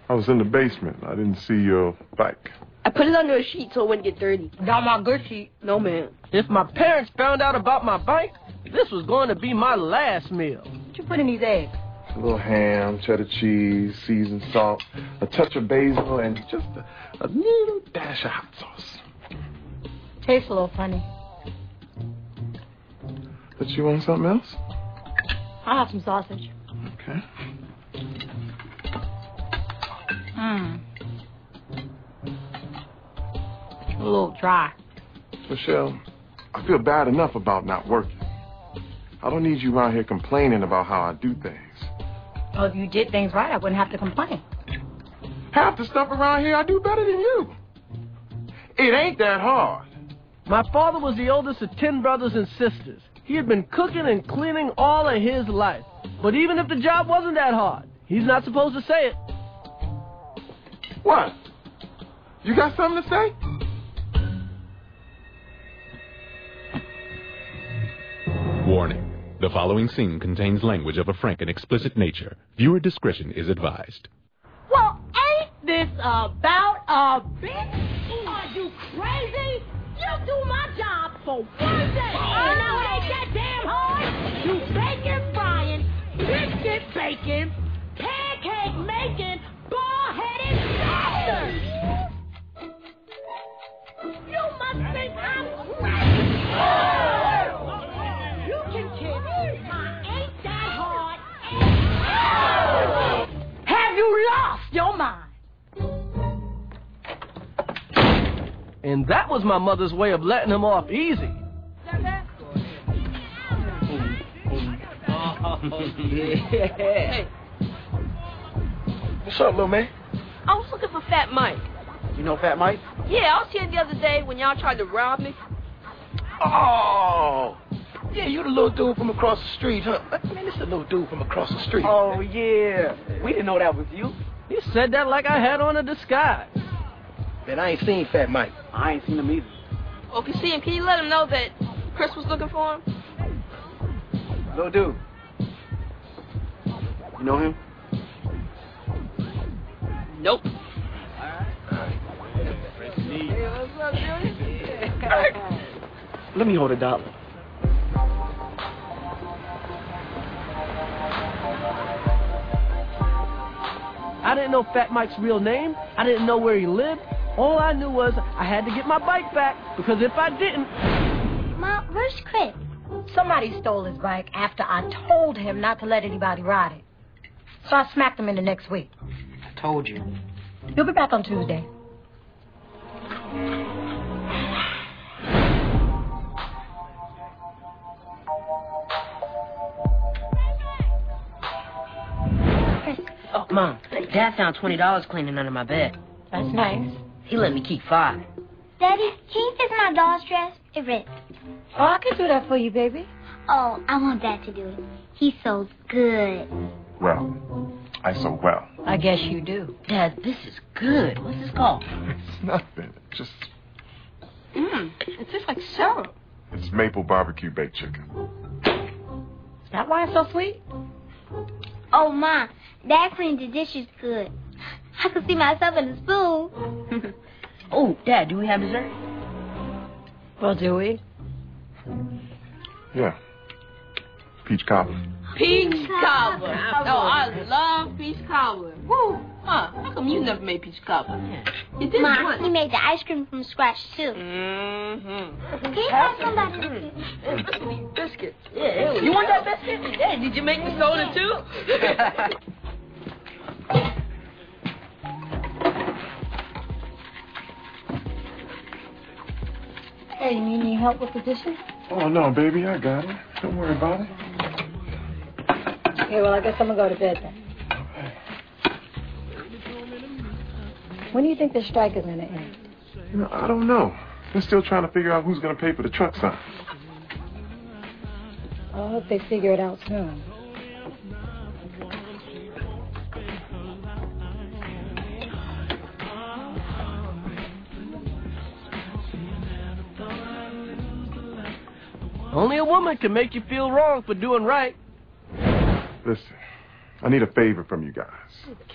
I was in the basement. I didn't see your bike. I put it under a sheet so it wouldn't get dirty. Not my good sheet. No, man. If my parents found out about my bike, this was going to be my last meal. What you put in these eggs? A little ham, cheddar cheese, seasoned salt, a touch of basil, and just a little dash of hot sauce. Tastes a little funny. But you want something else? I'll have some sausage. Okay. A little dry. Michelle, I feel bad enough about not working. I don't need you around here complaining about how I do things. Well, if you did things right, I wouldn't have to complain. Half the stuff around here I do better than you. It ain't that hard. My father was the oldest of 10 brothers and sisters. He had been cooking and cleaning all of his life. But even if the job wasn't that hard, he's not supposed to say it. What? You got something to say? Warning. The following scene contains language of a frank and explicit nature. Viewer discretion is advised. Well, ain't this about a bitch? Are you crazy? You do my job for one day. And now it ain't that damn hard. You bacon frying, biscuit baking, pancake making, ball-headed bastard. You must think I'm crazy. You can kiss my ain't that hard. Have you lost your mind? And that was my mother's way of letting him off easy. Hey. What's up, little man? I was looking for Fat Mike. You know Fat Mike? Yeah, I was here the other day when y'all tried to rob me. Oh! Yeah, you the little dude from across the street, huh? Man, this is the little dude from across the street. Oh, yeah. We didn't know that was you. He said that like I had on a disguise. Man, I ain't seen Fat Mike. I ain't seen him either. Well, if you see him, can you let him know that Chris was looking for him? Little dude. You know him? Nope. Hey, what's up, Junior? Let me hold $1. I didn't know Fat Mike's real name. I didn't know where he lived. All I knew was I had to get my bike back, because if I didn't... Mom, where's Chris? Somebody stole his bike after I told him not to let anybody ride it. So I smacked him in the next week. I told you. He'll be back on Tuesday. Oh, Mom, Dad found $20 cleaning under my bed. That's nice. He let me keep 5. Daddy, can you fix my doll's dress? It ripped. Oh, I can do that for you, baby. Oh, I want Dad to do it. He sews good. Well, I sew well. I guess you do. Dad, this is good. What's this called? It's nothing. Just... It tastes like syrup. It's maple barbecue baked chicken. Is that why it's so sweet? Oh, Mom, Dad cleaned the dishes good. I could see myself in the spoon. Oh, Dad, do we have dessert? Well, do we? Yeah. Peach cobbler. Peach cobbler. Oh, I love peach cobbler. Woo. Huh, how come you never made peach cobbler? You did Mom, once. he made the ice cream from scratch, too. Mm-hmm. Can you have somebody? Biscuit. Yeah. You want that biscuit? Hey, did you make the soda, too? Hey, you need any help with the dishes? Oh, no, baby, I got it. Don't worry about it. Okay, well, I guess I'm going to go to bed then. When do you think the strike is going to end? You know, I don't know. They're still trying to figure out who's going to pay for the truck sign. I hope they figure it out soon. Only a woman can make you feel wrong for doing right. Listen, I need a favor from you guys.